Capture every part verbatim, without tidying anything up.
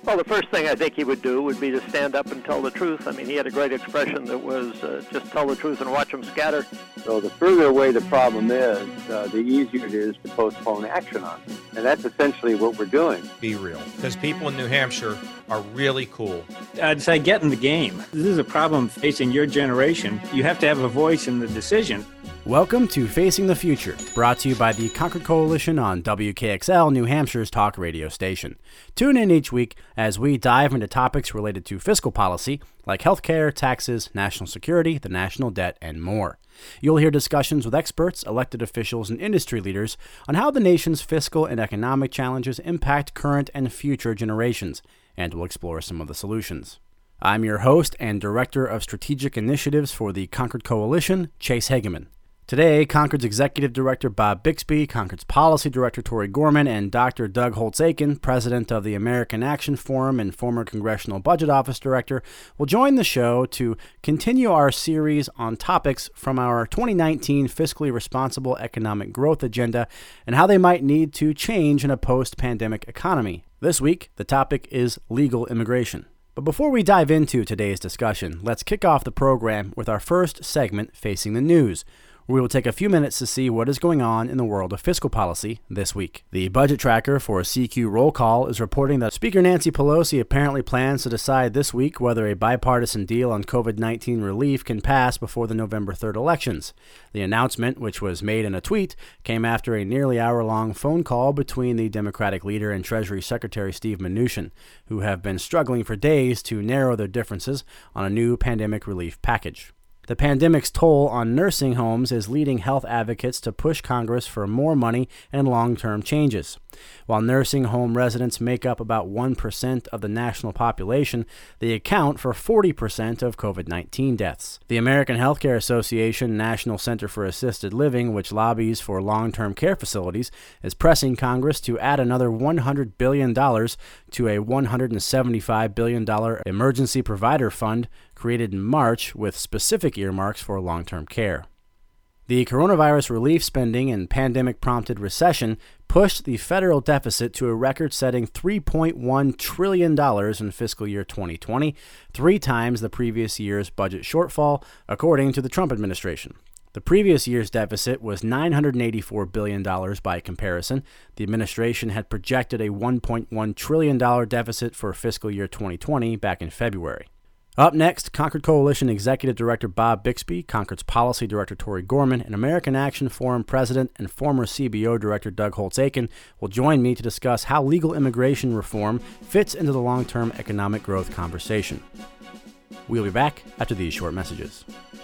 Well, the first thing I think he would do would be to stand up and tell the truth. I mean, he had a great expression that was uh, just tell the truth and watch them scatter. So the further away the problem is, uh, the easier it is to postpone action on it. And that's essentially what we're doing. Be real. Because people in New Hampshire are really cool. I'd say get in the game. This is a problem facing your generation. You have to have a voice in the decision. Welcome to Facing the Future, brought to you by the Concord Coalition on W K X L, New Hampshire's talk radio station. Tune in each week as we dive into topics related to fiscal policy, like healthcare, taxes, national security, the national debt, and more. You'll hear discussions with experts, elected officials, and industry leaders on how the nation's fiscal and economic challenges impact current and future generations, and we'll explore some of the solutions. I'm your host and Director of Strategic Initiatives for the Concord Coalition, Chase Hageman. Today, Concord's Executive Director Bob Bixby, Concord's Policy Director Tori Gorman, and Doctor Doug Holtz-Eakin, President of the American Action Forum and former Congressional Budget Office Director, will join the show to continue our series on topics from our twenty nineteen Fiscally Responsible Economic Growth Agenda and how they might need to change in a post-pandemic economy. This week, the topic is legal immigration. But before we dive into today's discussion, let's kick off the program with our first segment, Facing the News. We will take a few minutes to see what is going on in the world of fiscal policy this week. The budget tracker for C Q Roll Call is reporting that Speaker Nancy Pelosi apparently plans to decide this week whether a bipartisan deal on COVID nineteen relief can pass before the November third elections. The announcement, which was made in a tweet, came after a nearly hour-long phone call between the Democratic leader and Treasury Secretary Steve Mnuchin, who have been struggling for days to narrow their differences on a new pandemic relief package. The pandemic's toll on nursing homes is leading health advocates to push Congress for more money and long-term changes. While nursing home residents make up about one percent of the national population, they account for forty percent of COVID nineteen deaths. The American Healthcare Association National Center for Assisted Living, which lobbies for long-term care facilities, is pressing Congress to add another one hundred billion dollars to a one hundred seventy-five billion dollars emergency provider fund created in March with specific earmarks for long-term care. The coronavirus relief spending and pandemic-prompted recession pushed the federal deficit to a record-setting three point one trillion dollars in fiscal year twenty twenty, three times the previous year's budget shortfall, according to the Trump administration. The previous year's deficit was nine hundred eighty-four billion dollars by comparison. The administration had projected a one point one trillion dollars deficit for fiscal year twenty twenty back in February. Up next, Concord Coalition Executive Director Bob Bixby, Concord's Policy Director Tori Gorman, and American Action Forum President and former C B O Director Doug Holtz-Eakin will join me to discuss how legal immigration reform fits into the long-term economic growth conversation. We'll be back after these short messages.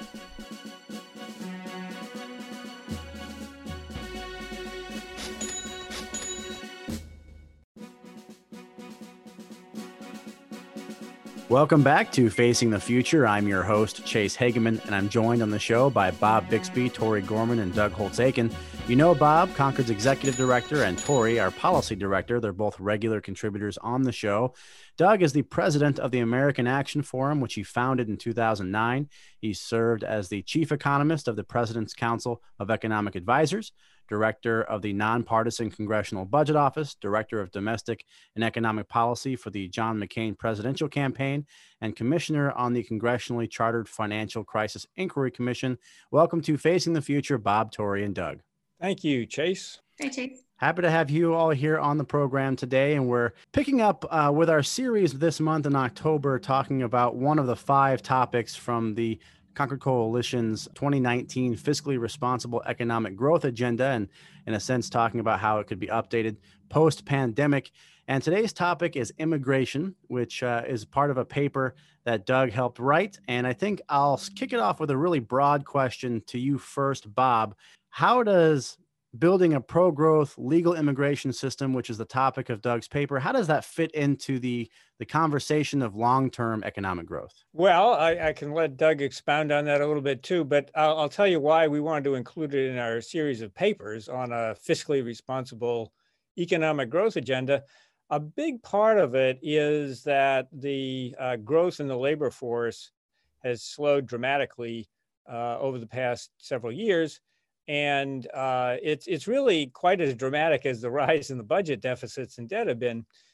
Welcome back to Facing the Future. I'm your host, Chase Hageman, and I'm joined on the show by Bob Bixby, Tori Gorman, and Doug Holtz-Eakin. You know Bob, Concord's Executive Director, and Tori, our Policy Director. They're both regular contributors on the show. Doug is the president of the American Action Forum, which he founded in two thousand nine. He served as the chief economist of the President's Council of Economic Advisors, Director of the Nonpartisan Congressional Budget Office, Director of Domestic and Economic Policy for the John McCain Presidential Campaign, and Commissioner on the Congressionally Chartered Financial Crisis Inquiry Commission. Welcome to Facing the Future, Bob, Tori, and Doug. Thank you, Chase. Hi, Chase. Happy to have you all here on the program today, and we're picking up uh, with our series this month in October, talking about one of the five topics from the Concord Coalition's twenty nineteen Fiscally Responsible Economic Growth Agenda, and in a sense talking about how it could be updated post-pandemic. And today's topic is immigration, which uh, is part of a paper that Doug helped write. And I think I'll kick it off with a really broad question to you first, Bob. How does building a pro-growth legal immigration system, which is the topic of Doug's paper, how does that fit into the, the conversation of long-term economic growth? Well, I, I can let Doug expound on that a little bit too, but I'll, I'll tell you why we wanted to include it in our series of papers on a fiscally responsible economic growth agenda. A big part of it is that the uh, growth in the labor force has slowed dramatically uh, over the past several years. And uh, it's it's really quite as dramatic as the rise in the budget deficits and debt have been,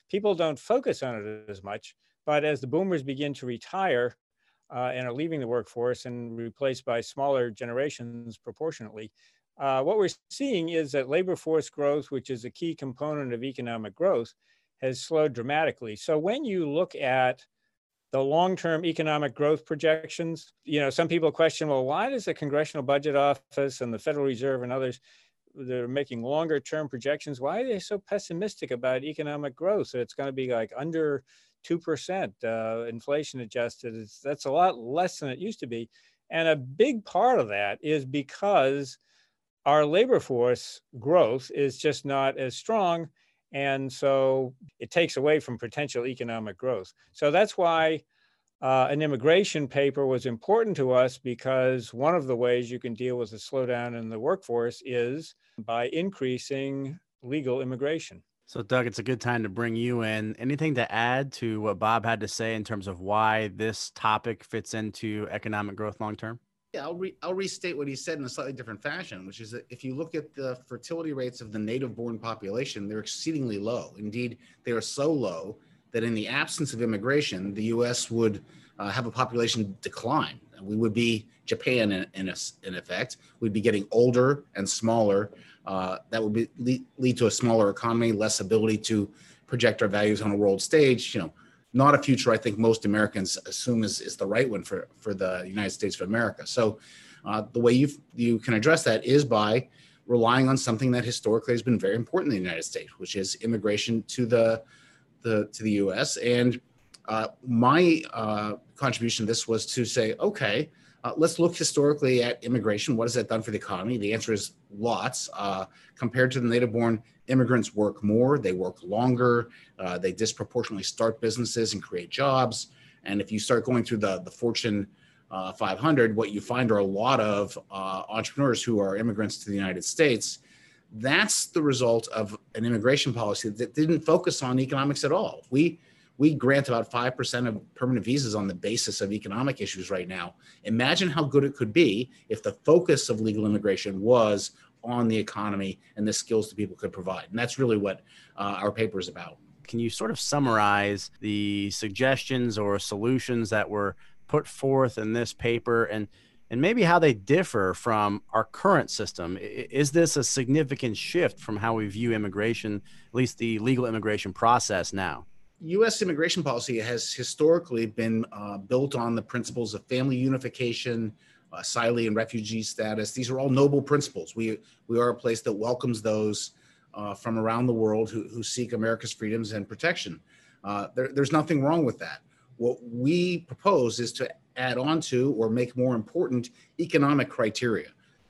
people don't focus on it as much. But as the boomers begin to retire uh, and are leaving the workforce and replaced by smaller generations proportionately, uh, what we're seeing is that labor force growth, which is a key component of economic growth, has slowed dramatically. So when you look at the long-term economic growth projections, you know, some people question, well, why does the Congressional Budget Office and the Federal Reserve and others, they're making longer-term projections, why are they so pessimistic about economic growth? So it's going to be like under two percent uh, inflation adjusted. It's, that's a lot less than it used to be. And a big part of that is because our labor force growth is just not as strong. And so it takes away from potential economic growth. So that's why uh, an immigration paper was important to us, because one of the ways you can deal with the slowdown in the workforce is by increasing legal immigration. So, Doug, it's a good time to bring you in. Anything to add to what Bob had to say in terms of why this topic fits into economic growth long term? Yeah, I'll, re- I'll restate what he said in a slightly different fashion, which is that if you look at the fertility rates of the native-born population, they're exceedingly low. Indeed, they are so low that in the absence of immigration, the U S would uh, have a population decline. We would be Japan in, in, a, in effect. We'd be getting older and smaller. Uh, that would be, lead, lead to a smaller economy, less ability to project our values on a world stage. You know, not a future I think most Americans assume is, is the right one for, for the United States of America. So uh, the way you you can address that is by relying on something that historically has been very important in the United States, which is immigration to the the to the U S. And uh, my uh, contribution to this was to say, okay, uh, let's look historically at immigration. What has that done for the economy? The answer is lots. Uh, compared to the native-born, immigrants work more, they work longer, uh, they disproportionately start businesses and create jobs. And if you start going through the, the Fortune uh, five hundred, what you find are a lot of uh, entrepreneurs who are immigrants to the United States. That's the result of an immigration policy that didn't focus on economics at all. We we grant about five percent of permanent visas on the basis of economic issues right now. Imagine how good it could be if the focus of legal immigration was on the economy and the skills that people could provide. And that's really what uh, our paper is about. Can you sort of summarize the suggestions or solutions that were put forth in this paper, and and maybe how they differ from our current system? Is this a significant shift from how we view immigration, at least the legal immigration process now? U S immigration policy has historically been uh, built on the principles of family unification, asylum and refugee status. These are all noble principles. We we are a place that welcomes those uh, from around the world who, who seek America's freedoms and protection. Uh, there, there's nothing wrong with that. What we propose is to add on to or make more important economic criteria.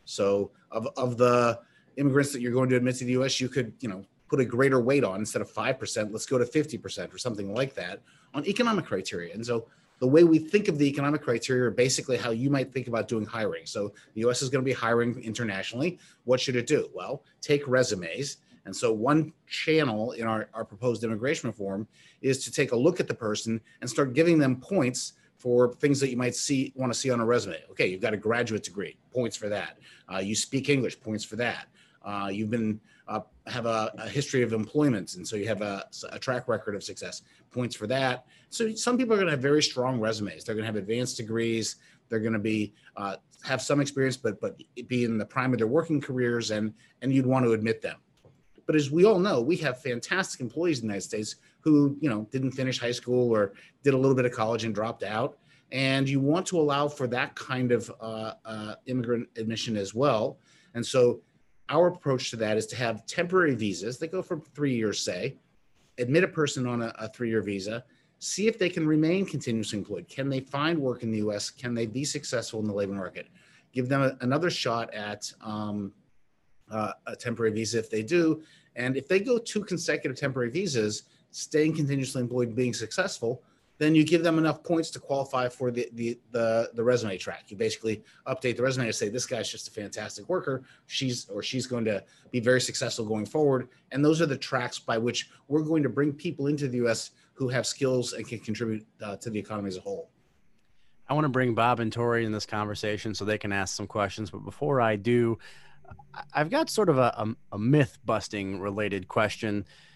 So of, of the immigrants that you're going to admit to the U S, you could, you know, put a greater weight on, instead of five percent, let's go to fifty percent or something like that on economic criteria. And so the way we think of the economic criteria are basically how you might think about doing hiring. So the U S is going to be hiring internationally. What should it do? Well, take resumes. And so one channel in our, our proposed immigration reform is to take a look at the person and start giving them points for things that you might see want to see on a resume. Okay, you've got a graduate degree, points for that. Uh, you speak English, points for that. Uh, you've been uh, have a, a history of employment, and so you have a, a track record of success, points for that. So some people are going to have very strong resumes. They're going to have advanced degrees. They're going to be uh, have some experience, but but be in the prime of their working careers, and and you'd want to admit them. But as we all know, we have fantastic employees in the United States who, you know, didn't finish high school or did a little bit of college and dropped out. And you want to allow for that kind of uh, uh, immigrant admission as well. And so our approach to that is to have temporary visas. They go for three years, say, admit a person on a, a three-year visa, see if they can remain continuously employed. Can they find work in the U S? Can they be successful in the labor market? Give them a, another shot at um, uh, a temporary visa if they do. And if they go two consecutive temporary visas, staying continuously employed, being successful, then you give them enough points to qualify for the, the, the, the resume track. You basically update the resume to say, this guy's just a fantastic worker. She's or she's going to be very successful going forward. And those are the tracks by which we're going to bring people into the U S who have skills and can contribute uh, to the economy as a whole. I want to bring Bob and Tori in this conversation so they can ask some questions. But before I do, I've got sort of a, a, a myth busting related question.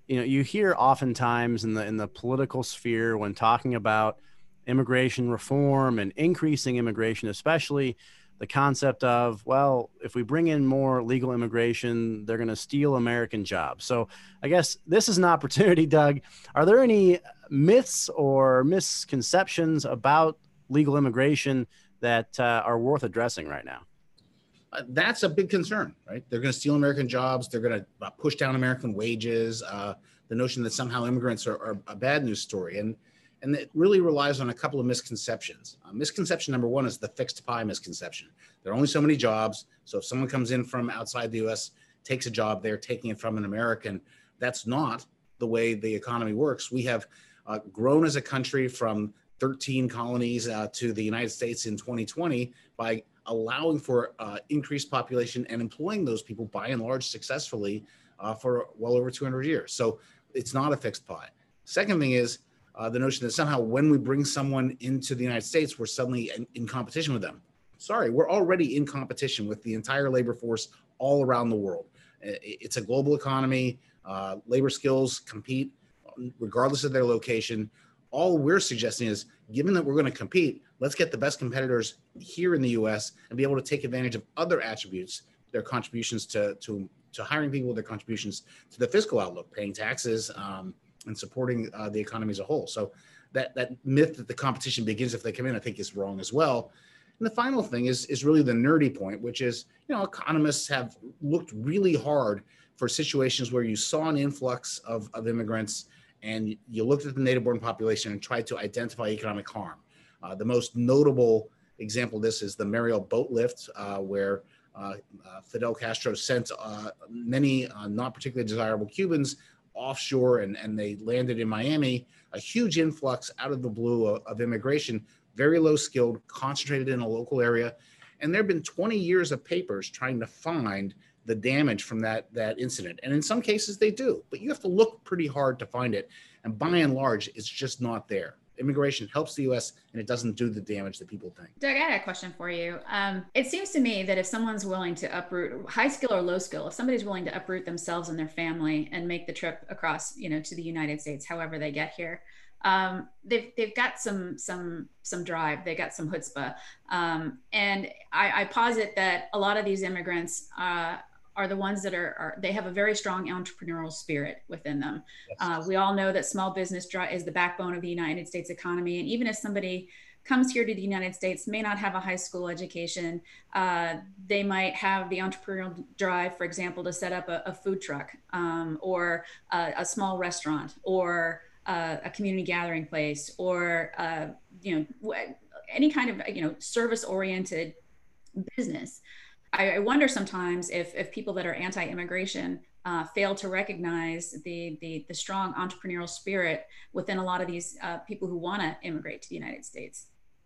you know, you hear oftentimes in the in the political sphere when talking about immigration reform and increasing immigration, especially the concept of, well, if we bring in more legal immigration, they're going to steal American jobs. So I guess this is an opportunity, Doug. Are there any myths or misconceptions about legal immigration that uh, are worth addressing right now? Uh, that's a big concern, right? They're going to steal American jobs. They're going to uh, push down American wages. Uh, the notion that somehow immigrants are, are a bad news story. And, and it really relies on a couple of misconceptions. Uh, misconception number one is the fixed pie misconception. There are only so many jobs. So if someone comes in from outside the U S, takes a job, they're taking it from an American. That's not the way the economy works. We have uh, grown as a country from thirteen colonies uh, to the United States in twenty twenty by allowing for uh, increased population and employing those people by and large successfully uh, for well over two hundred years. So it's not a fixed pie. Second thing is uh, the notion that somehow when we bring someone into the United States, we're suddenly in, in competition with them. Sorry, we're already in competition with the entire labor force all around the world. It's a global economy. Uh, labor skills compete regardless of their location. All we're suggesting is, given that we're going to compete, let's get the best competitors here in the U S and be able to take advantage of other attributes, their contributions to, to, to hiring people, their contributions to the fiscal outlook, paying taxes, um, and supporting uh, the economy as a whole. So that, that myth that the competition begins if they come in, I think is wrong as well. And the final thing is, is really the nerdy point, which is, you know, economists have looked really hard for situations where you saw an influx of, of immigrants and you looked at the native-born population and tried to identify economic harm. Uh, the most notable example of this is the Mariel boat lift, uh, where uh, uh, Fidel Castro sent uh, many uh, not particularly desirable Cubans offshore, and, and they landed in Miami. A huge influx out of the blue of, of immigration, very low skilled, concentrated in a local area. And there have been twenty years of papers trying to find the damage from that, that incident. And in some cases they do, but you have to look pretty hard to find it. And by and large, it's just not there. Immigration helps the U S and it doesn't do the damage that people think. Doug, I had a question for you. Um, it seems to me that if someone's willing to uproot, high skill or low skill, if somebody's willing to uproot themselves and their family and make the trip across, you know, to the United States, however they get here, um, they've, they've got some, some, some drive, they got some chutzpah. Um, and I, I posit that a lot of these immigrants, uh, are the ones that are, are, they have a very strong entrepreneurial spirit within them. Yes. Uh, we all know that small business is the backbone of the United States economy. And even if somebody comes here to the United States, may not have a high school education, uh, they might have the entrepreneurial drive, for example, to set up a, a food truck um, or a, a small restaurant or uh, a community gathering place or, uh, you know, any kind of, you know, service-oriented business. I wonder sometimes if, if people that are anti-immigration uh, fail to recognize the, the, the strong entrepreneurial spirit within a lot of these uh, people who want to immigrate to the United States.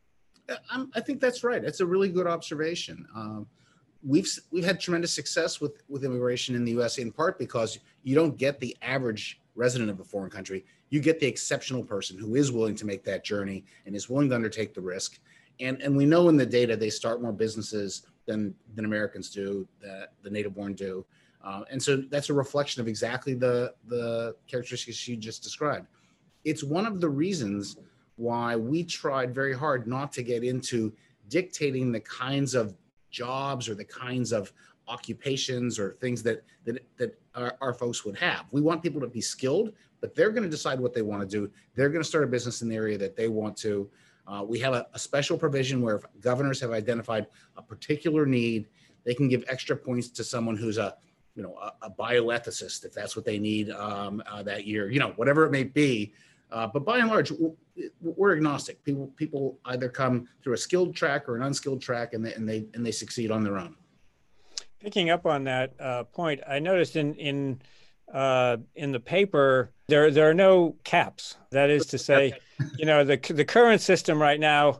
I'm, I think that's right. That's a really good observation. Um, we've we've had tremendous success with, with immigration in the U S, in part because you don't get the average resident of a foreign country. You get the exceptional person who is willing to make that journey and is willing to undertake the risk. And, and we know in the data they start more businesses than than Americans do, that the native-born do. Uh, and so that's a reflection of exactly the, the characteristics you just described. It's one of the reasons why we tried very hard not to get into dictating the kinds of jobs or the kinds of occupations or things that, that, that our, our folks would have. We want people to be skilled, but they're going to decide what they want to do. They're going to start a business in the area that they want to. Uh, we have a, a special provision where if governors have identified a particular need, they can give extra points to someone who's a, you know, a, a bioethicist, if that's what they need um, uh, that year, you know, whatever it may be. Uh, but by and large, we're agnostic. People people either come through a skilled track or an unskilled track, and they and they and they succeed on their own. Picking up on that uh, point, I noticed in in uh, in the paper there there are no caps. That is to say, you know, the the current system right now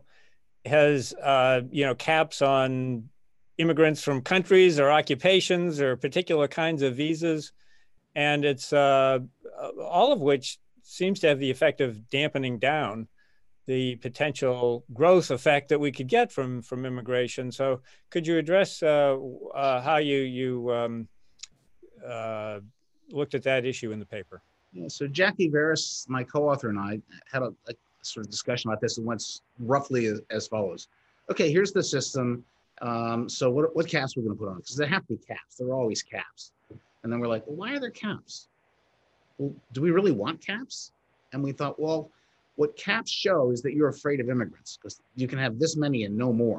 has uh, you know caps on immigrants from countries or occupations or particular kinds of visas, and it's uh, all of which seems to have the effect of dampening down the potential growth effect that we could get from from immigration. So, could you address uh, uh, how you you um, uh, looked at that issue in the paper? Yeah, so Jackie Veras, my co-author, and I had a, a sort of discussion about this and went roughly as, as follows. Okay, here's the system. Um, so what, what caps are we going to put on it? Because there have to be caps. There are always caps. And then we're like, well, why are there caps? Well, do we really want caps? And we thought, well, what caps show is that you're afraid of immigrants because you can have this many and no more.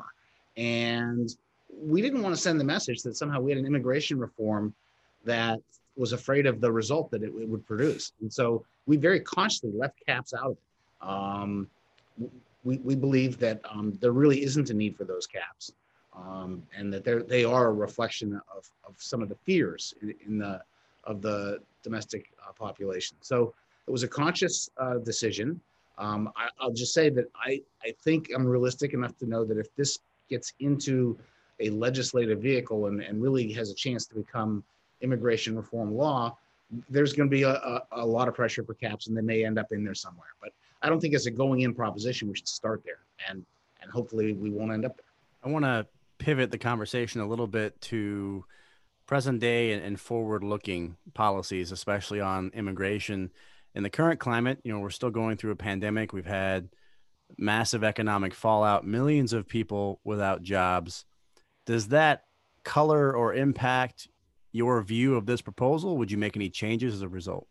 And we didn't want to send the message that somehow we had an immigration reform that was afraid of the result that it, it would produce. And so we very consciously left caps out of it. Um, we, we believe that um, there really isn't a need for those caps, um, and that they are a reflection of, of some of the fears in, in the of the domestic uh, population. So it was a conscious uh, decision. Um, I, I'll just say that I, I think I'm realistic enough to know that if this gets into a legislative vehicle and, and really has a chance to become immigration reform law, there's going to be a, a, a lot of pressure for caps, and they may end up in there somewhere. But I don't think as a going in proposition, we should start there, and and hopefully we won't end up there. I want to pivot the conversation a little bit to present day and, and forward looking policies, especially on immigration. In the current climate, you know, we're still going through a pandemic. We've had massive economic fallout, millions of people without jobs. Does that color or impact your view of this proposal? Would you make any changes as a result?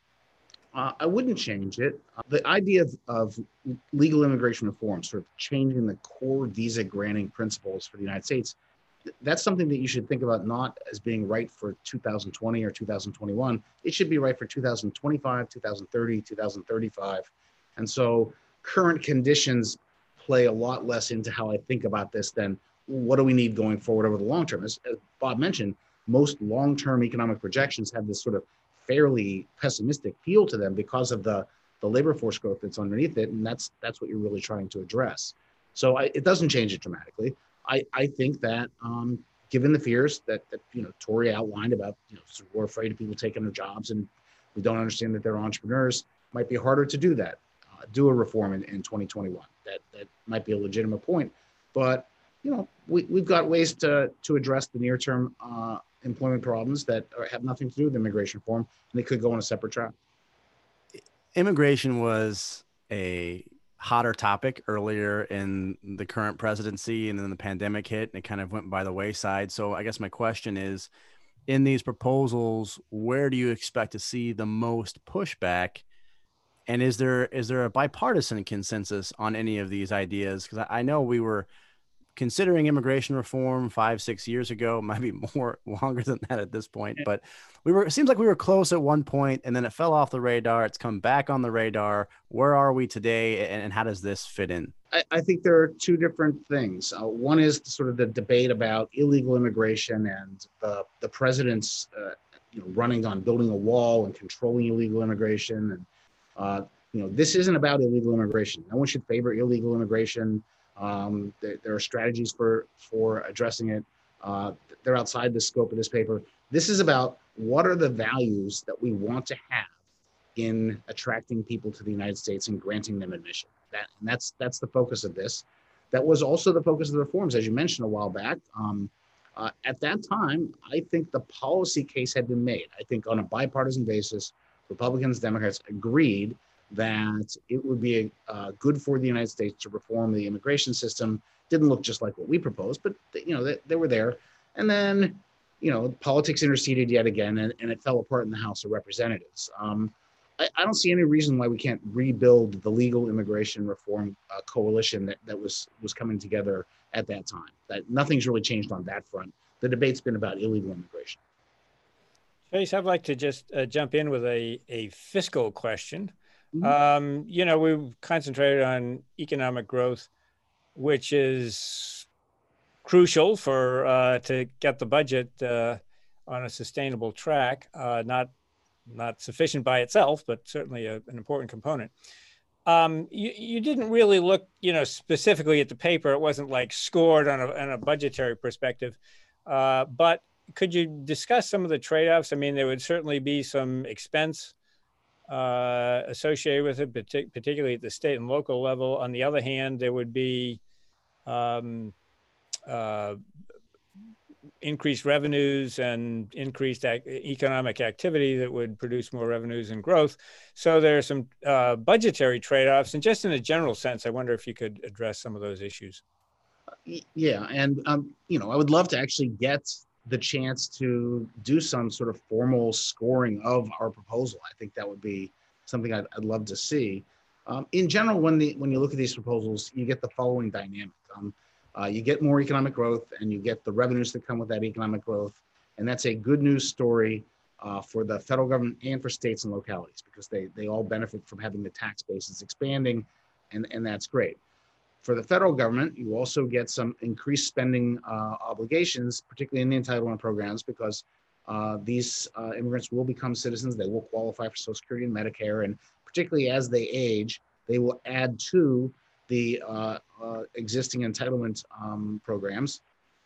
Uh, I wouldn't change it. Uh, the idea of, of legal immigration reform, sort of changing the core visa granting principles for the United States, th- that's something that you should think about not as being right for two thousand twenty or two thousand twenty-one. It should be right for two thousand twenty-five, two thousand thirty, two thousand thirty-five. And so current conditions play a lot less into how I think about this than what do we need going forward over the long term. As, as Bob mentioned, most long-term economic projections have this sort of fairly pessimistic feel to them because of the, the labor force growth that's underneath it. And that's that's what you're really trying to address. So I, it doesn't change it dramatically. I, I think that um, given the fears that, that, you know, Tori outlined about, you know, sort of we're afraid of people taking their jobs and we don't understand that they're entrepreneurs, might be harder to do that, uh, do a reform in, in twenty twenty-one. That, that might be a legitimate point. But, you know, we, we've got ways to, to address the near-term uh, employment problems that are, have nothing to do with immigration reform, and they could go on a separate track. Immigration was a hotter topic earlier in the current presidency, and then the pandemic hit and it kind of went by the wayside. So I guess my question is, in these proposals, where do you expect to see the most pushback? And is there is there a bipartisan consensus on any of these ideas? Because I know we were considering immigration reform five, six years ago, might be more longer than that at this point, but we were, it seems like we were close at one point and then it fell off the radar. It's come back on the radar. Where are we today? And, and how does this fit in? I, I think there are two different things. Uh, one is sort of the debate about illegal immigration and the, the president's uh, you know, running on building a wall and controlling illegal immigration. And, uh, you know, this isn't about illegal immigration. No one should favor illegal immigration. Um, there, there are strategies for, for addressing it. Uh, they're outside the scope of this paper. This is about what are the values that we want to have in attracting people to the United States and granting them admission. That, and that's, that's the focus of this. That was also the focus of the reforms, as you mentioned a while back. Um, uh, at that time, I think the policy case had been made. I think on a bipartisan basis, Republicans, Democrats agreed that it would be uh, good for the United States to reform the immigration system. Didn't look just like what we proposed, but you know, they, they were there. And then, you know, politics interceded yet again, and, and it fell apart in the House of Representatives. Um, I, I don't see any reason why we can't rebuild the legal immigration reform uh, coalition that, that was, was coming together at that time. That nothing's really changed on that front. The debate's been about illegal immigration. Chase, I'd like to just uh, jump in with a, a fiscal question. Mm-hmm. Um, you know, we've concentrated on economic growth, which is crucial for uh, to get the budget uh, on a sustainable track. Uh, not not sufficient by itself, but certainly a, an important component. Um, you, you didn't really look, you know, specifically at the paper. It wasn't like scored on a, on a budgetary perspective. Uh, but could you discuss some of the trade-offs? I mean, there would certainly be some expense uh, associated with it, partic- particularly at the state and local level. On the other hand, there would be um, uh, increased revenues and increased ac- economic activity that would produce more revenues and growth. So there are some uh, budgetary trade-offs. And just in a general sense, I wonder if you could address some of those issues. Yeah, and um, you know, I would love to actually get the chance to do some sort of formal scoring of our proposal. I think that would be something I'd, I'd love to see. Um, in general, when the when you look at these proposals, you get the following dynamic. Um, uh, you get more economic growth, and you get the revenues that come with that economic growth, and that's a good news story uh, for the federal government and for states and localities, because they they all benefit from having the tax bases expanding, and and that's great. For the federal government, you also get some increased spending uh, obligations, particularly in the entitlement programs, because uh, these uh, immigrants will become citizens. They will qualify for Social Security and Medicare, and particularly as they age, they will add to the uh, uh, existing entitlement um, programs.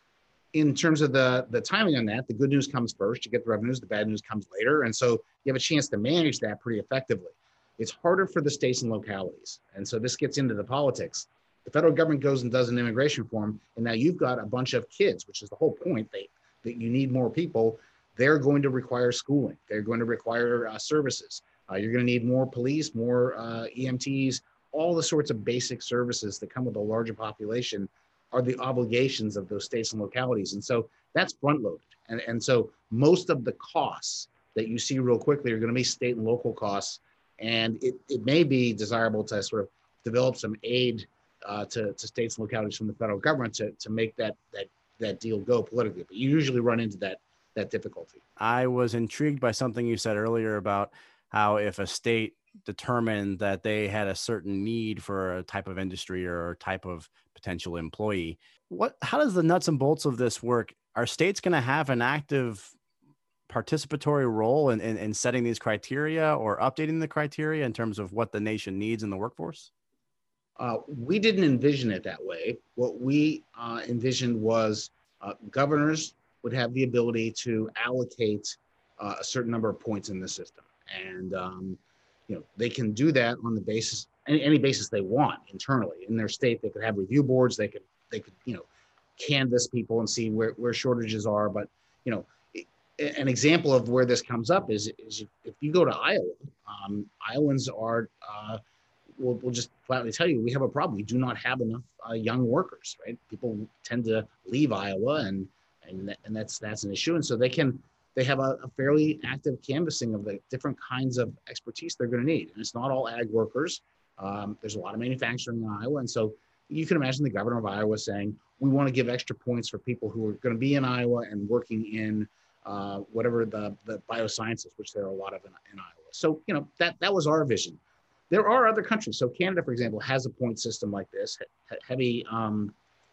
In terms of the, the timing on that, the good news comes first. You get the revenues, the bad news comes later. And so you have a chance to manage that pretty effectively. It's harder for the states and localities. And so this gets into the politics. The federal government goes and does an immigration reform, and now you've got a bunch of kids, which is the whole point, they, that you need more people. They're going to require schooling. They're going to require uh, services. Uh, you're going to need more police, more uh, E M Ts, all the sorts of basic services that come with a larger population are the obligations of those states and localities. And so that's front loaded. And, and so most of the costs that you see real quickly are going to be state and local costs. And it, it may be desirable to sort of develop some aid uh, to, to states and localities from the federal government to, to make that, that, that deal go politically. But you usually run into that, that difficulty. I was intrigued by something you said earlier about how if a state determined that they had a certain need for a type of industry or a type of potential employee, what, how does the nuts and bolts of this work? Are states going to have an active participatory role in, in, in setting these criteria or updating the criteria in terms of what the nation needs in the workforce? Uh, we didn't envision it that way. What we uh, envisioned was uh, governors would have the ability to allocate uh, a certain number of points in the system. And, um, you know, they can do that on the basis, any, any basis they want internally in their state. They could have review boards. They could, they could, you know, canvass people and see where, where shortages are. But, you know, an example of where this comes up is, is if you go to Iowa, um, Iowans are, uh, we'll, we'll just flatly tell you, we have a problem. We do not have enough uh, young workers, right? People tend to leave Iowa, and, and, and that's, that's an issue. And so they can, they have a, a fairly active canvassing of the different kinds of expertise they're going to need. And it's not all ag workers. Um, there's a lot of manufacturing in Iowa. And so you can imagine the governor of Iowa saying, we want to give extra points for people who are going to be in Iowa and working in uh, whatever the, the biosciences, which there are a lot of in, in Iowa. So, you know, that, that was our vision. There are other countries. So Canada, for example, has a point system like this, he- heavy um,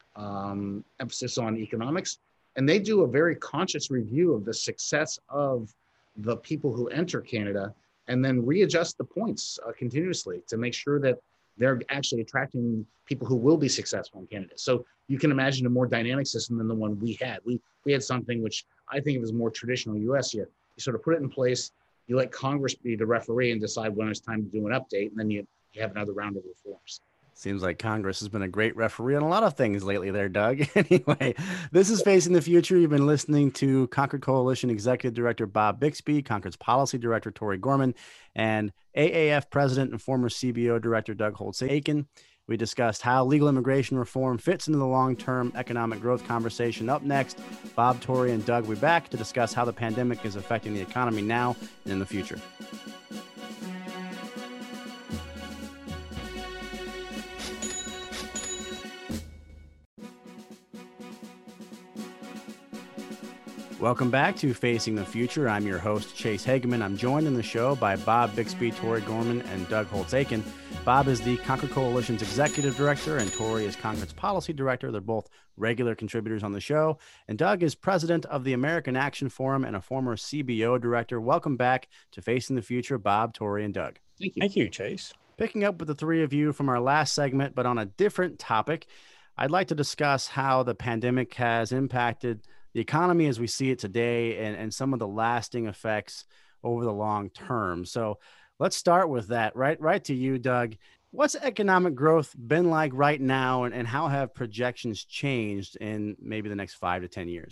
um, emphasis on economics. And they do a very conscious review of the success of the people who enter Canada and then readjust the points uh, continuously to make sure that they're actually attracting people who will be successful in Canada. So you can imagine a more dynamic system than the one we had. We we had something which I think of as more traditional U S here. You sort of put it in place, you let Congress be the referee and decide when it's time to do an update, and then you, you have another round of reforms. Seems like Congress has been a great referee on a lot of things lately there, Doug. Anyway, this is Facing the Future. You've been listening to Concord Coalition Executive Director Bob Bixby, Concord's Policy Director Tori Gorman, and A A F President and former C B O Director Doug Holtz-Eakin. We discussed how legal immigration reform fits into the long-term economic growth conversation. Up next, Bob, Tori, and Doug will be back to discuss how the pandemic is affecting the economy now and in the future. Welcome back to Facing the Future. I'm your host, Chase Hageman. I'm joined in the show by Bob Bixby, Tori Gorman, and Doug Holtz-Eakin. Bob is the Concord Coalition's Executive Director, and Tori is Concord's Policy Director. They're both regular contributors on the show. And Doug is President of the American Action Forum and a former C B O Director. Welcome back to Facing the Future, Bob, Tori, and Doug. Thank you. Thank you, Chase. Picking up with the three of you from our last segment, but on a different topic, I'd like to discuss how the pandemic has impacted the economy as we see it today and, and some of the lasting effects over the long term. So let's start with that. Right, right to you, Doug. What's economic growth been like right now, and, and how have projections changed in maybe the next five to ten years?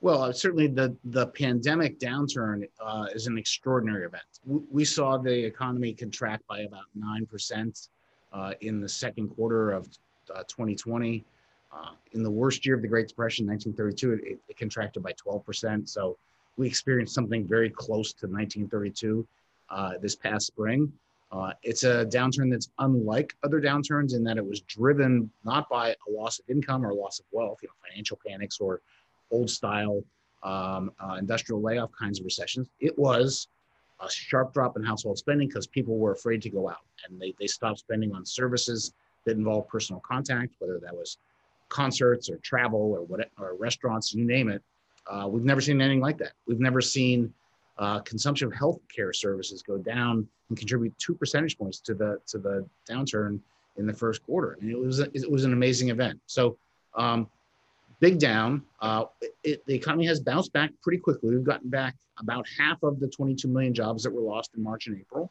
Well, uh, certainly the, the pandemic downturn uh, is an extraordinary event. W- we saw the economy contract by about nine percent uh, in the second quarter of uh, twenty twenty. Uh, in the worst year of the Great Depression, nineteen thirty-two, it, it contracted by twelve percent. So we experienced something very close to nineteen thirty-two uh, this past spring. Uh, it's a downturn that's unlike other downturns in that it was driven not by a loss of income or loss of wealth, you know, financial panics or old style um, uh, industrial layoff kinds of recessions. It was a sharp drop in household spending because people were afraid to go out and they, they stopped spending on services that involved personal contact, whether that was concerts or travel or what, or restaurants, you name it. Uh, we've never seen anything like that. We've never seen uh, consumption of healthcare services go down and contribute two percentage points to the to the downturn in the first quarter. And it was a, it was an amazing event. So um, big down. Uh, it, the economy has bounced back pretty quickly. We've gotten back about half of the twenty-two million jobs that were lost in March and April.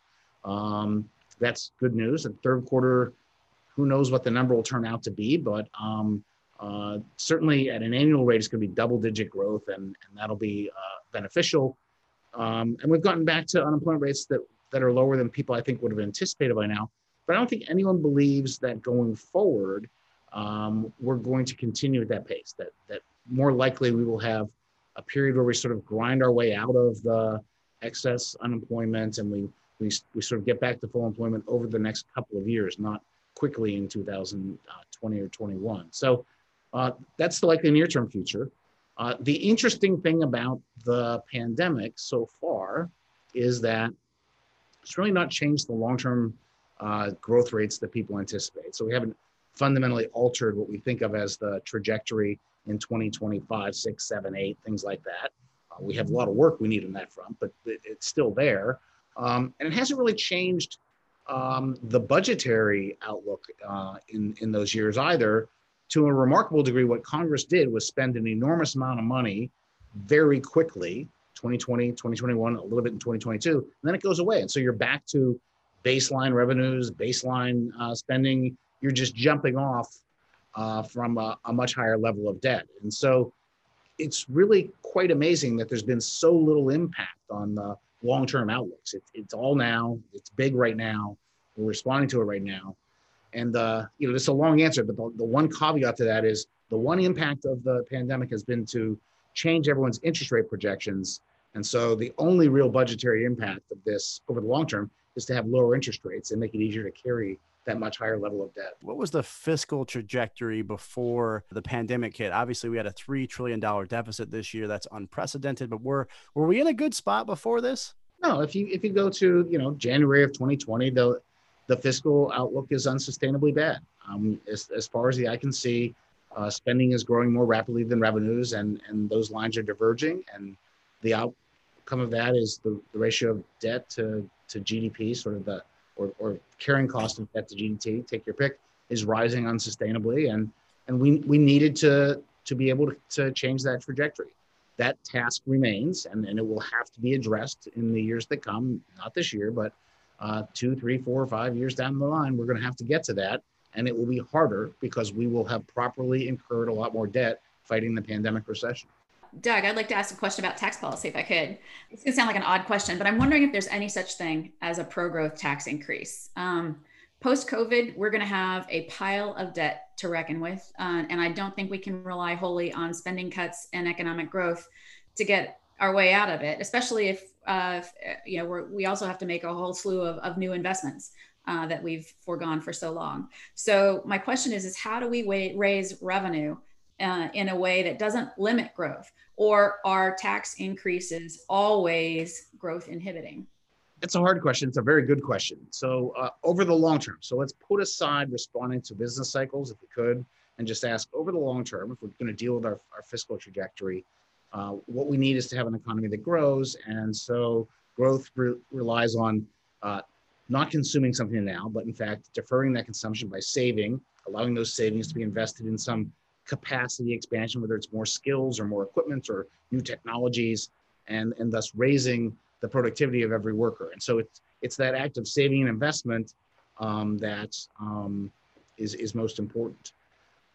Um, that's good news. The third quarter, who knows what the number will turn out to be, but um, uh, certainly at an annual rate, it's going to be double-digit growth, and, and that'll be uh, beneficial. Um, and we've gotten back to unemployment rates that, that are lower than people I think would have anticipated by now. But I don't think anyone believes that going forward, um, we're going to continue at that pace, that, that more likely we will have a period where we sort of grind our way out of the excess unemployment and we, we, we sort of get back to full employment over the next couple of years, not quickly in two thousand twenty or twenty-one. So uh, that's the likely near-term future. Uh, the interesting thing about the pandemic so far is that it's really not changed the long-term uh, growth rates that people anticipate. So we haven't fundamentally altered what we think of as the trajectory in twenty twenty-five, six, seven, eight, things like that. Uh, we have a lot of work we need on that front, but it, it's still there. Um, and it hasn't really changed um, the budgetary outlook uh, in, in those years either. To a remarkable degree, what Congress did was spend an enormous amount of money very quickly, twenty twenty, twenty twenty-one, a little bit in twenty twenty-two, and then it goes away. And so you're back to baseline revenues, baseline uh, spending. You're just jumping off uh, from a, a much higher level of debt. And so it's really quite amazing that there's been so little impact on the long-term outlooks. It, it's all now, it's big right now. We're responding to it right now. And, uh, you know, it's a long answer, but the, the one caveat to that is the one impact of the pandemic has been to change everyone's interest rate projections. And so the only real budgetary impact of this over the long term is to have lower interest rates and make it easier to carry that much higher level of debt. What was the fiscal trajectory before the pandemic hit? Obviously, we had a three trillion dollars deficit this year. That's unprecedented, but were, were we in a good spot before this? No, if you if you go to, you know, January of twenty twenty, the the fiscal outlook is unsustainably bad. Um, as, as far as the eye can see, uh, spending is growing more rapidly than revenues, and, and those lines are diverging. And the outcome of that is the, the ratio of debt to, to G D P, sort of the, or, or carrying cost of debt to G D P, take your pick, is rising unsustainably. And, and we, we needed to, to be able to, to change that trajectory. That task remains, and, and it will have to be addressed in the years that come, not this year, but Uh, two, three, four, five years down the line, we're going to have to get to that. And it will be harder because we will have properly incurred a lot more debt fighting the pandemic recession. Doug, I'd like to ask a question about tax policy, if I could. It's going to sound like an odd question, but I'm wondering if there's any such thing as a pro-growth tax increase. Um, Post-COVID, we're going to have a pile of debt to reckon with. Uh, and I don't think we can rely wholly on spending cuts and economic growth to get our way out of it, especially if, uh, you know, we're, we also have to make a whole slew of, of new investments uh, that we've foregone for so long. So my question is, is how do we wa- raise revenue uh, in a way that doesn't limit growth? Or are tax increases always growth inhibiting? It's a hard question. It's a very good question. So uh, over the long term, so let's put aside responding to business cycles, if we could, and just ask over the long term, if we're going to deal with our, our fiscal trajectory, Uh, what we need is to have an economy that grows. And so growth re- relies on uh, not consuming something now, but in fact, deferring that consumption by saving, allowing those savings to be invested in some capacity expansion, whether it's more skills or more equipment or new technologies, and, and thus raising the productivity of every worker. And so it's, it's that act of saving and investment um, that um, is, is most important.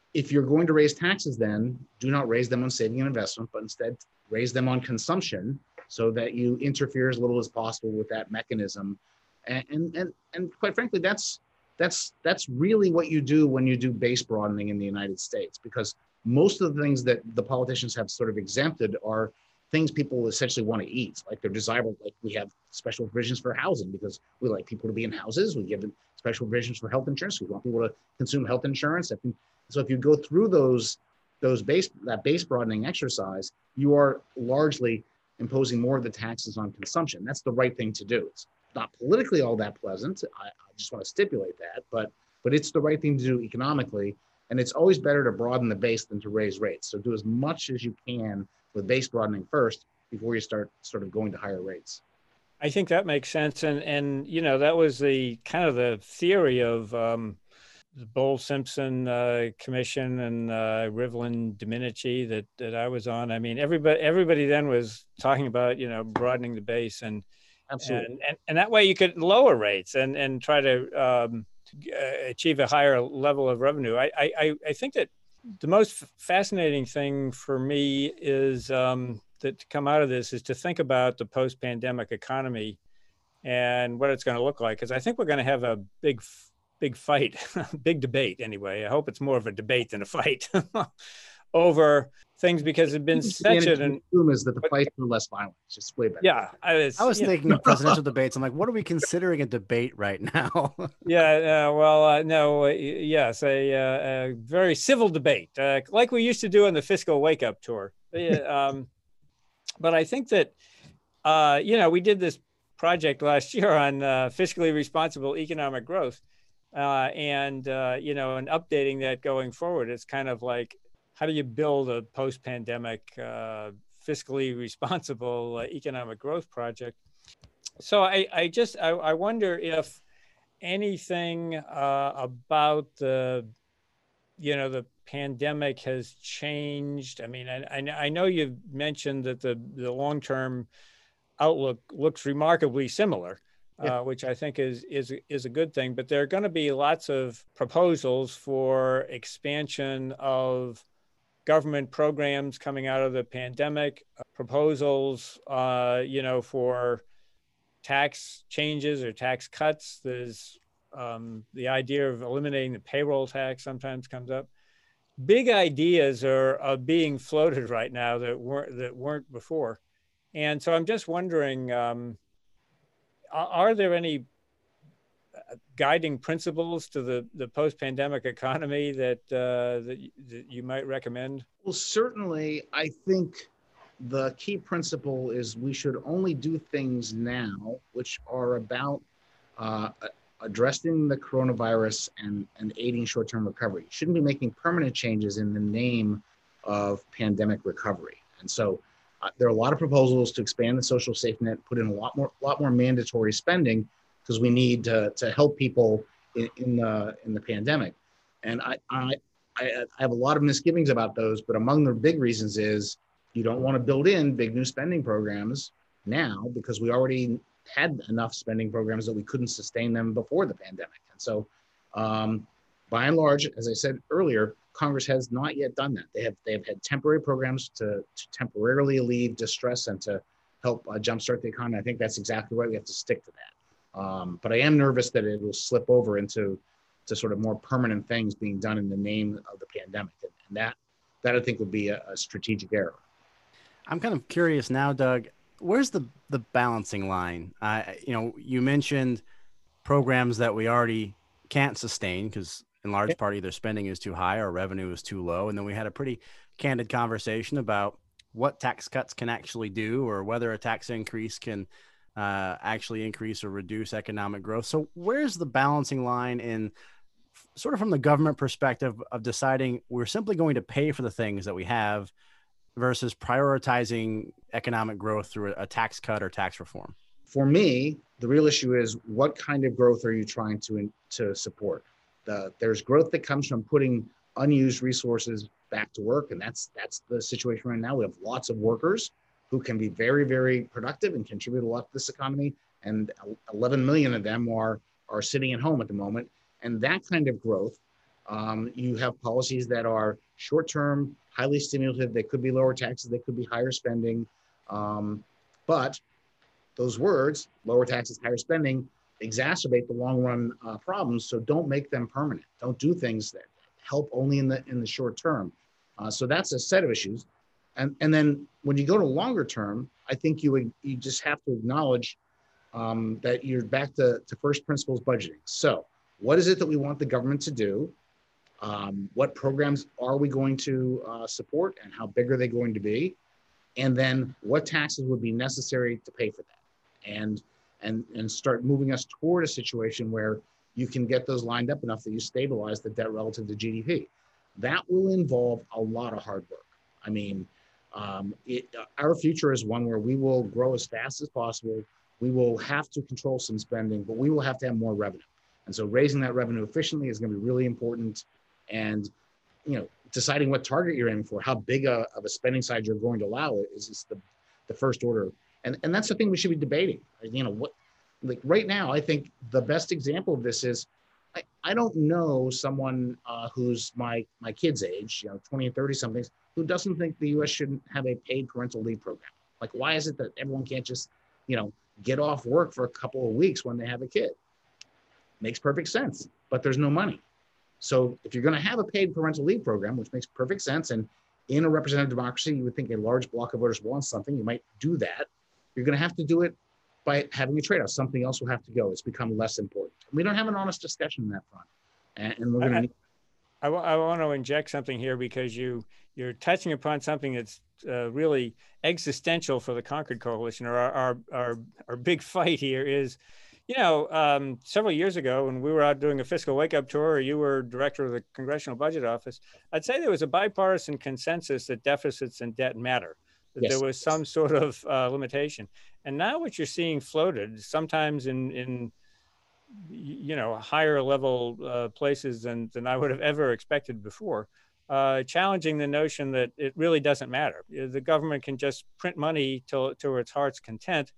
if you're going to raise taxes, then do not raise them on saving and investment, but instead raise them on consumption so that you interfere as little as possible with that mechanism. And, and, and, and quite frankly, that's, that's, that's really what you do when you do base broadening in the United States, because most of the things that the politicians have sort of exempted are things people essentially want to eat, like they're desirable. Like we have special provisions for housing because we like people to be in houses. We give them special provisions for health insurance. We want people to consume health insurance. I think, so if you go through those, those base, that base broadening exercise, you are largely imposing more of the taxes on consumption. That's the right thing to do. It's not politically all that pleasant. I, I just want to stipulate that, but, but it's the right thing to do economically. And it's always better to broaden the base than to raise rates. So do as much as you can with base broadening first before you start sort of going to higher rates. I think that makes sense. And, and you know, that was the kind of the theory of um, the Bowles-Simpson uh, Commission and uh, Rivlin Domenici that, that I was on. I mean, everybody everybody then was talking about, you know, broadening the base. And, Absolutely. and, and, and that way you could lower rates and, and try to um, achieve a higher level of revenue. I, I, I think that the most fascinating thing for me is um, that to come out of this is to think about the post-pandemic economy and what it's going to look like. Because I think we're going to have a big, big fight, big debate anyway. I hope it's more of a debate than a fight over things because it's been such an... assume is that the fights are less violent. It's just way better. Yeah. I was, I was yeah. thinking of presidential debates. I'm like, what are we considering a debate right now? yeah. Uh, well, uh, no, uh, yes, a, uh, a very civil debate, uh, like we used to do on the Fiscal Wake Up Tour. um, but I think that, uh, you know, we did this project last year on uh, fiscally responsible economic growth uh, and, uh, you know, and updating that going forward. It's kind of like, how do you build a post-pandemic, uh, fiscally responsible uh, economic growth project? So I, I just, I, I wonder if anything uh, about the, you know, the pandemic has changed. I mean, I, I, I know you've mentioned that the, the long-term outlook looks remarkably similar, Yeah. uh, which I think is, is, is a good thing, but there are going to be lots of proposals for expansion of government programs coming out of the pandemic, uh, proposals, uh, you know, for tax changes or tax cuts. There's um, the idea of eliminating the payroll tax sometimes comes up. Big ideas are, are being floated right now that weren't that weren't before, and so I'm just wondering, um, are, are there any guiding principles to the, the post-pandemic economy that, uh, that, that you might recommend? Well, certainly, I think the key principle is we should only do things now which are about uh, addressing the coronavirus and, and aiding short-term recovery. You shouldn't be making permanent changes in the name of pandemic recovery. And so uh, there are a lot of proposals to expand the social safety net, put in a lot more, lot more mandatory spending, because we need to, to help people in, in the in the pandemic. And I, I I have a lot of misgivings about those, but among the big reasons is you don't want to build in big new spending programs now because we already had enough spending programs that we couldn't sustain them before the pandemic. And so um, by and large, as I said earlier, Congress has not yet done that. They have they have had temporary programs to, to temporarily alleviate distress and to help uh, jumpstart the economy. I think that's exactly right. We have to stick to that. Um, but I am nervous that it will slip over into to sort of more permanent things being done in the name of the pandemic. And, and that, that I think would be a, a strategic error. I'm kind of curious now, Doug, where's the, the balancing line? Uh, you know, you mentioned programs that we already can't sustain because in large part either spending is too high or revenue is too low. And then we had a pretty candid conversation about what tax cuts can actually do or whether a tax increase can Uh, actually increase or reduce economic growth. So where's the balancing line in sort of from the government perspective of deciding we're simply going to pay for the things that we have versus prioritizing economic growth through a, a tax cut or tax reform? For me, the real issue is what kind of growth are you trying to, to support? The, there's growth that comes from putting unused resources back to work. And that's, that's the situation right now. We have lots of workers who can be very, very productive and contribute a lot to this economy. And eleven million of them are, are sitting at home at the moment. And that kind of growth Um, you have policies that are short-term, highly stimulative. They could be lower taxes, they could be higher spending. Um, but those words, lower taxes, higher spending, exacerbate the long-run uh, problems. So don't make them permanent. Don't do things that help only in the in the short term. Uh, so that's a set of issues. And, and then when you go to longer term, I think you you just have to acknowledge um, that you're back to, to first principles budgeting. So what is it that we want the government to do? Um, what programs are we going to uh, support, and how big are they going to be? And then what taxes would be necessary to pay for that? And, and, and start moving us toward a situation where you can get those lined up enough that you stabilize the debt relative to G D P. That will involve a lot of hard work. I mean, um, it, uh, our future is one where we will grow as fast as possible. We will have to control some spending, but we will have to have more revenue. And so raising that revenue efficiently is going to be really important. And, you know, deciding what target you're aiming for, how big a, of a spending side you're going to allow it is just the, the first order. And, and that's the thing we should be debating. You know, what, like right now, I think the best example of this is, I, I don't know someone uh, who's my, my kid's age, you know, twenty and thirty somethings, who doesn't think the U S shouldn't have a paid parental leave program. Like, why is it that everyone can't just, you know, get off work for a couple of weeks when they have a kid? Makes perfect sense, but there's no money. So if you're going to have a paid parental leave program, which makes perfect sense, and in a representative democracy, you would think a large block of voters wants something, you might do that. You're going to have to do it by having a trade-off. Something else will have to go. It's become less important. We don't have an honest discussion on that front. And, and we're going to need I, I want to inject something here, because you, you're touching upon something that's uh, really existential for the Concord Coalition, or our, our, our, our big fight here is, you know, um, several years ago when we were out doing a fiscal wake-up tour, or you were director of the Congressional Budget Office, I'd say there was a bipartisan consensus that deficits and debt matter, that Yes. there was some sort of uh, limitation. And now what you're seeing floated, sometimes in, in you know, higher level uh, places than, than I would have ever expected before, uh, challenging the notion that it really doesn't matter. The government can just print money till, to its heart's content.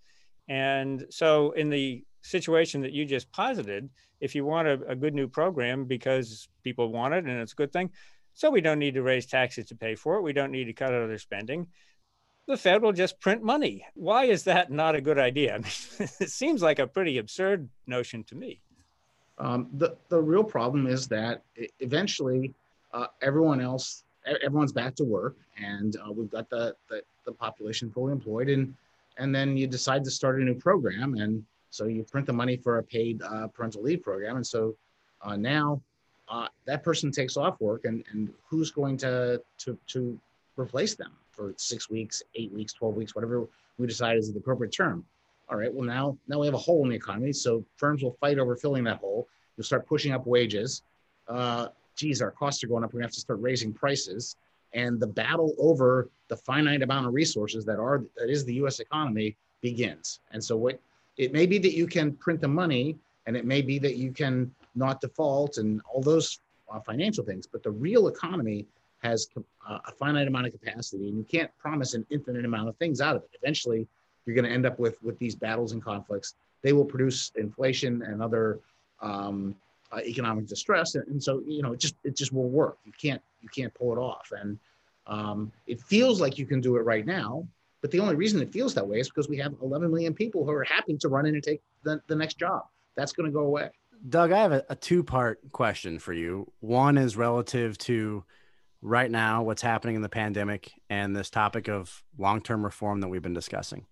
And so in the situation that you just posited, if you want a, a good new program because people want it and it's a good thing, so we don't need to raise taxes to pay for it, we don't need to cut other spending, the Fed will just print money. Why is that not a good idea? I mean, it seems like a pretty absurd notion to me. Um, the, the real problem is that eventually uh, everyone else, everyone's back to work, and uh, we've got the, the, the population fully employed, and, and then you decide to start a new program, and so you print the money for a paid uh, parental leave program. And so uh, now uh, that person takes off work, and, and who's going to, to, to replace them for six weeks, eight weeks, twelve weeks, whatever we decide is the appropriate term. All right, well, now, now we have a hole in the economy, so firms will fight over filling that hole. You'll start pushing up wages. Uh, geez, our costs are going up. We're gonna have to start raising prices. And the battle over the finite amount of resources that are, that is the U S economy begins. And so what, it may be that you can print the money, and it may be that you can not default and all those uh, financial things, but the real economy has uh, a finite amount of capacity, and you can't promise an infinite amount of things out of it. Eventually, you're going to end up with, with these battles and conflicts. They will produce inflation and other um, uh, economic distress, and, and so you know it just it just will work. You can't you can't pull it off, and um, it feels like you can do it right now. But the only reason it feels that way is because we have eleven million people who are happy to run in and take the, the next job. That's going to go away. Doug, I have a, a two-part question for you. One is relative to right now, what's happening in the pandemic and this topic of long-term reform that we've been discussing.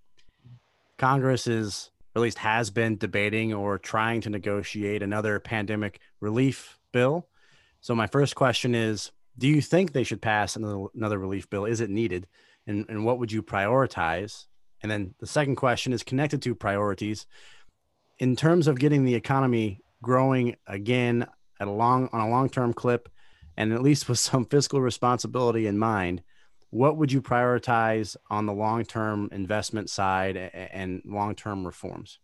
Congress is, or at least has been, debating or trying to negotiate another pandemic relief bill. So my first question is, do you think they should pass another, another relief bill? Is it needed? And, and what would you prioritize? And then the second question is connected to priorities. In terms of getting the economy growing again at a long, on a long-term clip, and at least with some fiscal responsibility in mind, what would you prioritize on the long-term investment side and long-term reforms?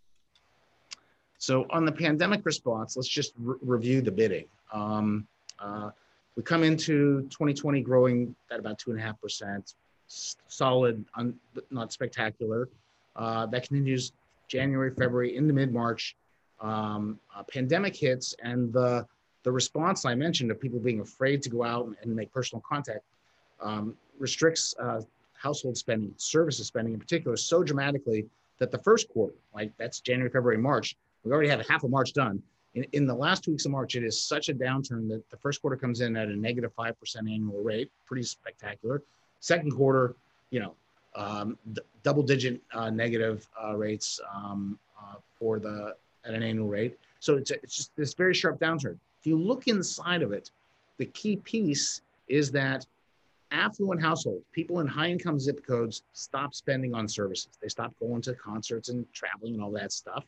So on the pandemic response, let's just re- review the bidding. Um, uh, we come into twenty twenty growing at about two and a half percent, solid, un- not spectacular. Uh, that continues January, February, into mid-March. Um, uh, pandemic hits, and the the response I mentioned of people being afraid to go out and, and make personal contact um, restricts uh, household spending, services spending in particular, so dramatically that the first quarter, like that's January, February, March, we already have half of March done. In, in the last two weeks of March, it is such a downturn that the first quarter comes in at a negative five percent annual rate, pretty spectacular. Second quarter, you know, um, d- double digit uh, negative uh, rates um, uh, for the, at an annual rate. So it's, a, it's just this very sharp downturn. If you look inside of it, the key piece is that affluent households, people in high income zip codes, stop spending on services. They stop going to concerts and traveling and all that stuff.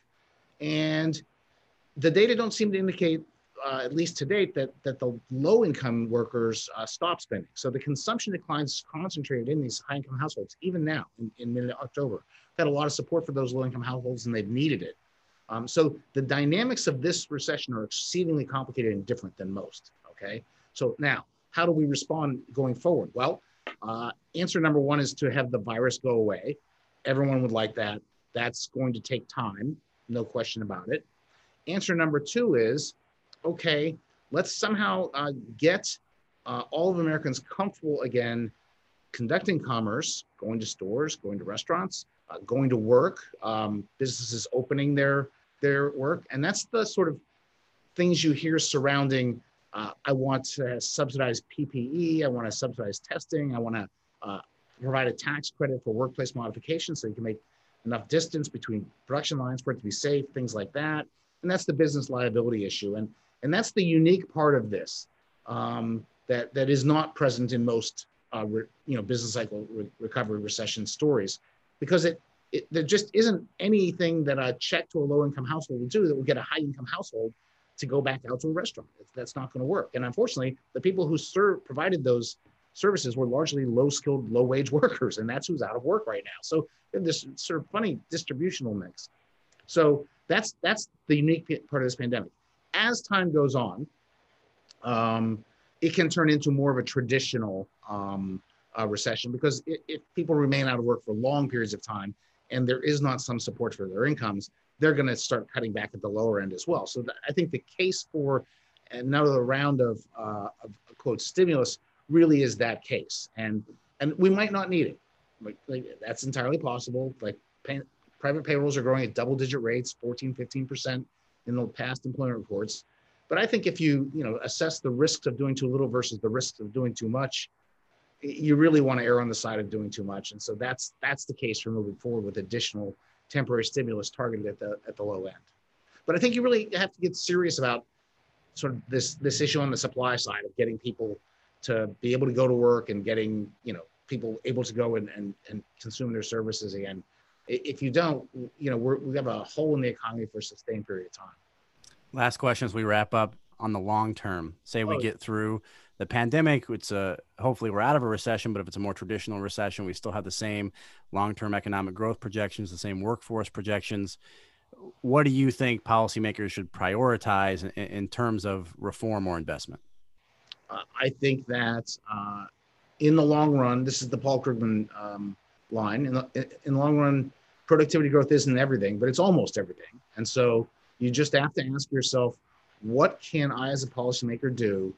And the data don't seem to indicate, uh, at least to date, that, that the low income workers uh, stop spending. So the consumption declines concentrated in these high income households, even now in, in mid-October. We've had a lot of support for those low income households and they've needed it. Um, so the dynamics of this recession are exceedingly complicated and different than most, okay? So now, how do we respond going forward? Well, uh, answer number one is to have the virus go away. Everyone would like that. That's going to take time, no question about it. Answer number two is, okay, let's somehow uh, get uh, all of Americans comfortable again conducting commerce, going to stores, going to restaurants, uh, going to work, um, businesses opening their, their work. And that's the sort of things you hear surrounding, uh, I want to subsidize P P E, I want to subsidize testing, I want to uh, provide a tax credit for workplace modification so you can make enough distance between production lines for it to be safe, things like that. And that's the business liability issue. And, and that's the unique part of this um, that, that is not present in most uh, re, you know, business cycle re recovery recession stories, because it, it there just isn't anything that a check to a low income household will do that will get a high income household to go back out to a restaurant. That's not going to work. And unfortunately, the people who serve, provided those services were largely low skilled, low wage workers, and that's who's out of work right now. So this sort of funny distributional mix. So that's that's the unique part of this pandemic. As time goes on, um, it can turn into more of a traditional um, uh, recession, because if, if people remain out of work for long periods of time and there is not some support for their incomes, they're going to start cutting back at the lower end as well. So th I think the case for another round of, uh, of quote stimulus really is that case, and and we might not need it. Like, like, that's entirely possible. Like pay, private payrolls are growing at double-digit rates, fourteen, fifteen percent in the past employment reports. But I think if you you know assess the risks of doing too little versus the risks of doing too much, you really want to err on the side of doing too much. And so that's that's the case for moving forward with additional temporary stimulus targeted at the at the low end. But I think you really have to get serious about sort of this this issue on the supply side of getting people to be able to go to work and getting you know people able to go and and, and consume their services again. If you don't, you know, we're, we have a hole in the economy for a sustained period of time. Last question as we wrap up on the long term. Say we oh, get through the pandemic, it's a, hopefully we're out of a recession, but if it's a more traditional recession, we still have the same long-term economic growth projections, the same workforce projections. What do you think policymakers should prioritize in, in terms of reform or investment? Uh, I think that uh, in the long run, this is the Paul Krugman um, line, in the, in the long run, productivity growth isn't everything, but it's almost everything. And so you just have to ask yourself, what can I as a policymaker do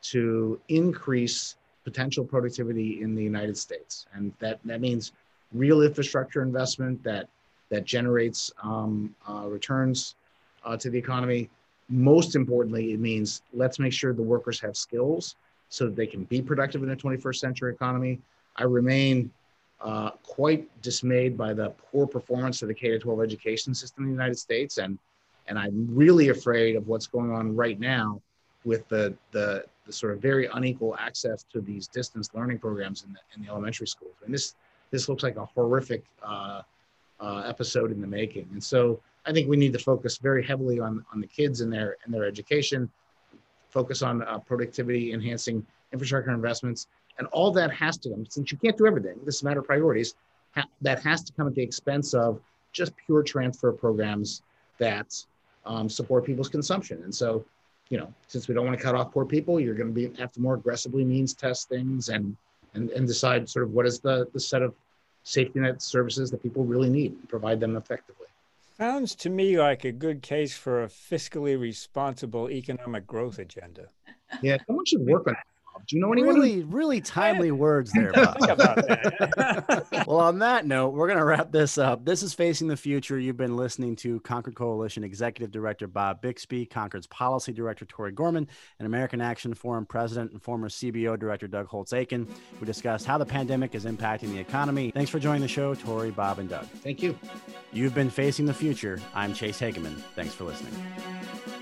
to increase potential productivity in the United States? And that, that means real infrastructure investment that, that generates um, uh, returns uh, to the economy. Most importantly, it means let's make sure the workers have skills so that they can be productive in a twenty-first century economy. I remain uh, quite dismayed by the poor performance of the K to twelve education system in the United States. And, and I'm really afraid of what's going on right now with the, the, the sort of very unequal access to these distance learning programs in the, in the elementary schools. And this, this looks like a horrific uh, uh, episode in the making. And so I think we need to focus very heavily on, on the kids and their, and their education, focus on uh, productivity, enhancing infrastructure investments, and all that has to come, since you can't do everything, this is a matter of priorities, ha that has to come at the expense of just pure transfer programs that um, support people's consumption. And so, you know, since we don't want to cut off poor people, you're going to be have to more aggressively means test things and, and, and decide sort of what is the, the set of safety net services that people really need and provide them effectively. Sounds to me like a good case for a fiscally responsible economic growth agenda. Yeah, someone should work on it. Do you know anyone? Really, who... really timely words there, Bob. Think about that. Well, on that note, we're going to wrap this up. This is Facing the Future. You've been listening to Concord Coalition Executive Director Bob Bixby, Concord's Policy Director Tori Gorman, and American Action Forum President and former C B O Director Doug Holtz-Eakin. We discussed how the pandemic is impacting the economy. Thanks for joining the show, Tori, Bob, and Doug. Thank you. You've been Facing the Future. I'm Chase Hageman. Thanks for listening.